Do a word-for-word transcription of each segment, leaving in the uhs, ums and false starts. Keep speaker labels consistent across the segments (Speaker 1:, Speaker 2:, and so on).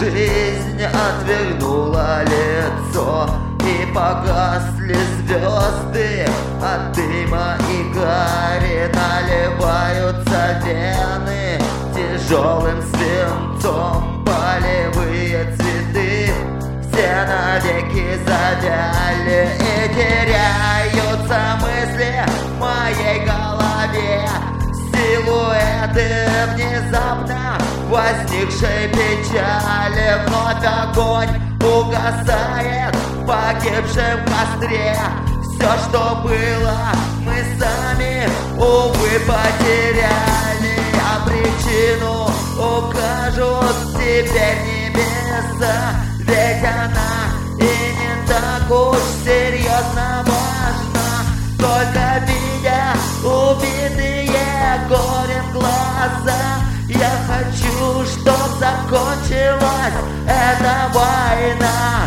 Speaker 1: Жизнь отвернула лицо, и погасли звезды от дыма и гари. Наливаются вены тяжелым свинцом, полевые цветы все навеки завяли, и теряются мысли в моей голове. Силуэты внезапно возникшей печали. Вновь огонь угасает в погибшем костре. Все, что было, мы сами, увы, потеряли. А причину укажут теперь небеса, ведь она и не так уж серьезно важна. Только видя убитые горем глаза, я хочу, чтоб закончилась эта война.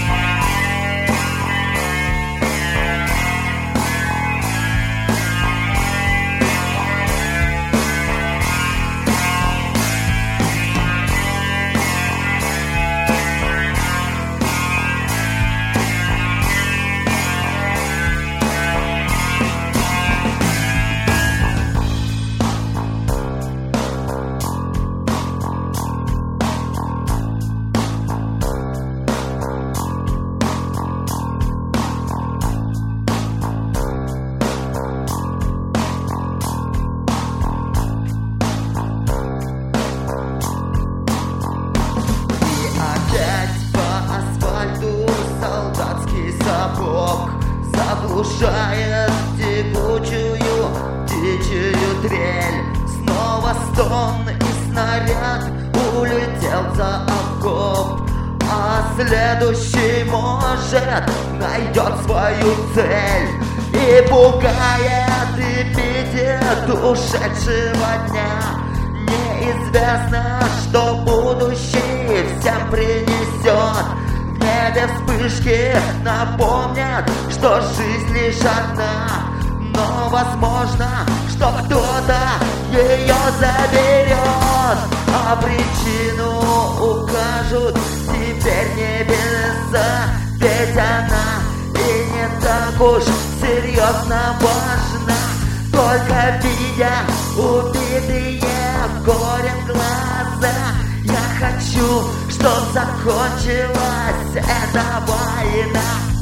Speaker 1: Заглушает текучую птичью трель. Снова стон, и снаряд улетел за окоп, а следующий, может, найдет свою цель. И пугает эпитет ушедшего дня. Неизвестно, что будущее всем принесет. В небе вспышки напомнят, что жизнь лишь одна. Но возможно, что кто-то ее заберет, а причину укажут теперь небеса. Ведь она и не так уж серьезно важна. Только видя убитые горем глаза, я хочу, чтоб закончилась эта война.